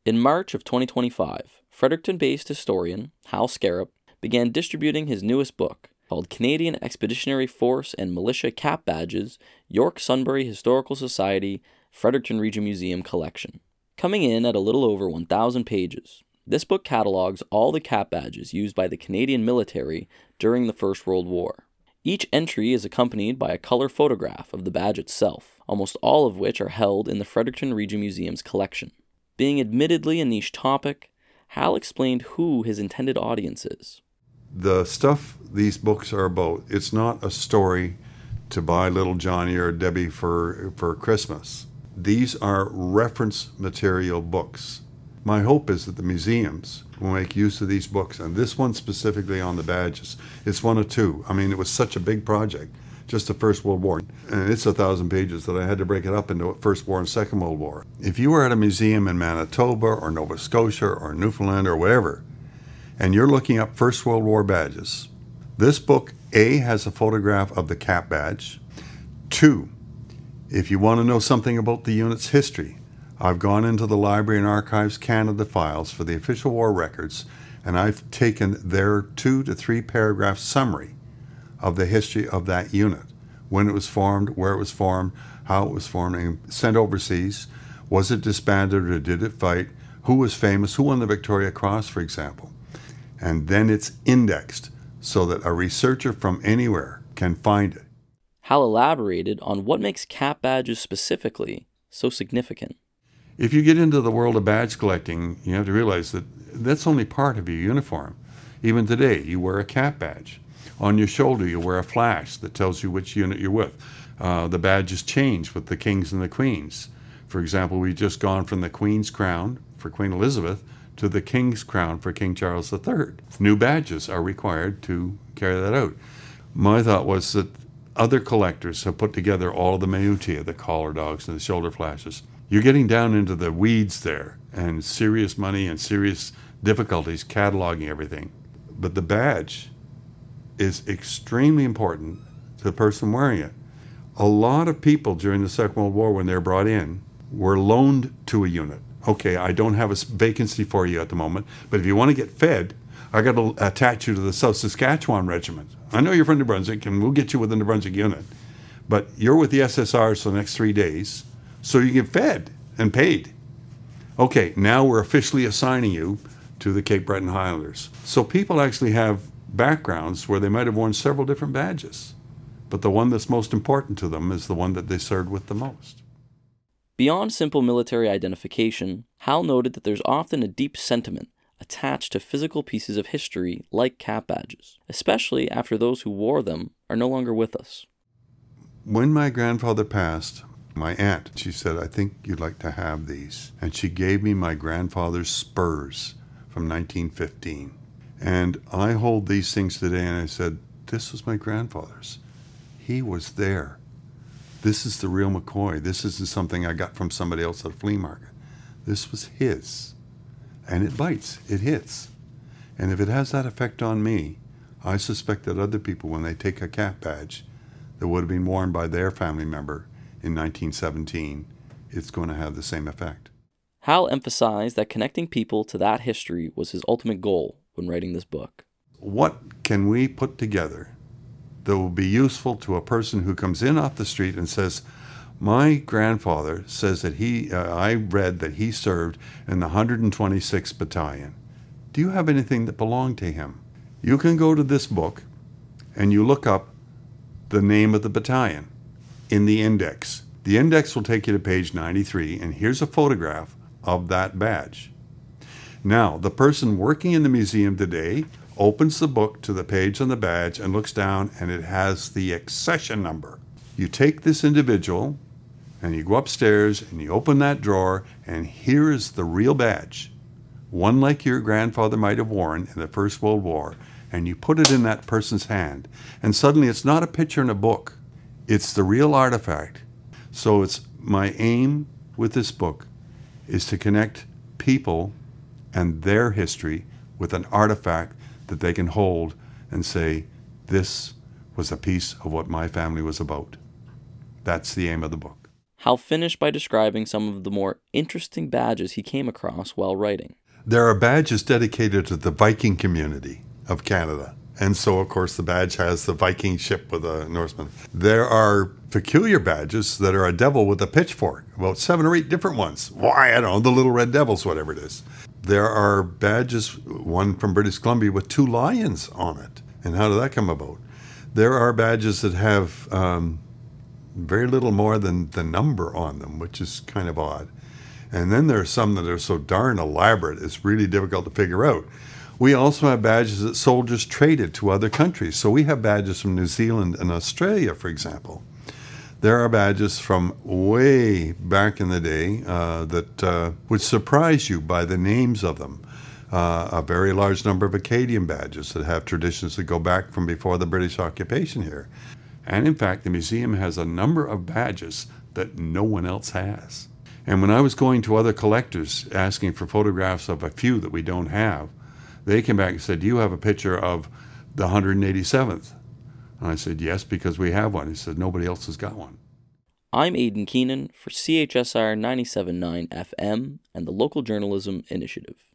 In March of 2025, Fredericton-based historian Hal Scarab began distributing his newest book, called Canadian Expeditionary Force and Militia Cap Badges, York Sunbury Historical Society, Fredericton Region Museum Collection. Coming in at a little over 1,000 pages, this book catalogs all the cap badges used by the Canadian military during the First World War. Each entry is accompanied by a color photograph of the badge itself, almost all of which are held in the Fredericton Region Museum's collection. Being admittedly a niche topic, Hal explained who his intended audience is. The stuff these books are about, it's not a story to buy little Johnny or Debbie for Christmas. These are reference material books. My hope is that the museums will make use of these books, and this one specifically on the badges. It's one of two. I mean, it was such a big project, just the First World War. And it's 1,000 pages that I had to break it up into First War and Second World War. If you were at a museum in Manitoba or Nova Scotia or Newfoundland or whatever, and you're looking up First World War badges, this book, A, has a photograph of the cap badge. 2, if you want to know something about the unit's history, I've gone into the Library and Archives Canada files for the official war records, and I've taken their 2 to 3 paragraph summary of the history of that unit, when it was formed, where it was formed, how it was formed, and sent overseas. Was it disbanded or did it fight? Who was famous? Who won the Victoria Cross, for example? And then it's indexed so that a researcher from anywhere can find it. Hal elaborated on what makes cap badges specifically so significant. If you get into the world of badge collecting, you have to realize that that's only part of your uniform. Even today, you wear a cap badge. On your shoulder, you wear a flash that tells you which unit you're with. The badges change with the kings and the queens. For example, we've just gone from the Queen's Crown for Queen Elizabeth to the King's Crown for King Charles III. New badges are required to carry that out. My thought was that other collectors have put together all of the minutiae, the collar dogs and the shoulder flashes. You're getting down into the weeds there, and serious money and serious difficulties cataloging everything. But the badge is extremely important to the person wearing it. A lot of people during the Second World War, when they're brought in, were loaned to a unit. Okay, I don't have a vacancy for you at the moment, but if you want to get fed, I got to attach you to the South Saskatchewan Regiment. I know you're from New Brunswick, and we'll get you within the Brunswick unit, but you're with the SSRs for the next 3 days, so you get fed and paid. Okay, now we're officially assigning you to the Cape Breton Highlanders. So people actually have backgrounds where they might have worn several different badges, but the one that's most important to them is the one that they served with the most. Beyond simple military identification, Hal noted that there's often a deep sentiment attached to physical pieces of history like cap badges, especially after those who wore them are no longer with us. When my grandfather passed, my aunt, she said, I think you'd like to have these. And she gave me my grandfather's spurs from 1915. And I hold these things today, and I said, this was my grandfather's. He was there. This is the real McCoy. This isn't something I got from somebody else at a flea market. This was his. And it bites. It hits. And if it has that effect on me, I suspect that other people, when they take a cap badge that would have been worn by their family member in 1917, it's going to have the same effect. Hal emphasized that connecting people to that history was his ultimate goal when writing this book. What can we put together that will be useful to a person who comes in off the street and says, my grandfather says that I read that he served in the 126th Battalion. Do you have anything that belonged to him? You can go to this book and you look up the name of the battalion in the index. The index will take you to page 93, and here's a photograph of that badge. Now, the person working in the museum today opens the book to the page on the badge and looks down, and it has the accession number. You take this individual and you go upstairs and you open that drawer, and here is the real badge, one like your grandfather might have worn in the First World War, and you put it in that person's hand, and suddenly it's not a picture in a book, it's the real artifact. So it's my aim with this book is to connect people and their history with an artifact that they can hold and say, this was a piece of what my family was about. That's the aim of the book. Hal finished by describing some of the more interesting badges he came across while writing. There are badges dedicated to the Viking community of Canada. And so, of course, the badge has the Viking ship with a Norseman. There are peculiar badges that are a devil with a pitchfork, about 7 or 8 different ones. Why, I don't know, the Little Red Devils, whatever it is. There are badges, one from British Columbia with 2 lions on it. And how did that come about? There are badges that have very little more than the number on them, which is kind of odd. And then there are some that are so darn elaborate, it's really difficult to figure out. We also have badges that soldiers traded to other countries. So we have badges from New Zealand and Australia, for example. There are badges from way back in the day that would surprise you by the names of them. A very large number of Acadian badges that have traditions that go back from before the British occupation here. And in fact, the museum has a number of badges that no one else has. And when I was going to other collectors asking for photographs of a few that we don't have, they came back and said, "Do you have a picture of the 187th?" And I said, "Yes, because we have one." He said, "Nobody else has got one." I'm Aidan Keenan for CHSR 97.9 FM and the Local Journalism Initiative.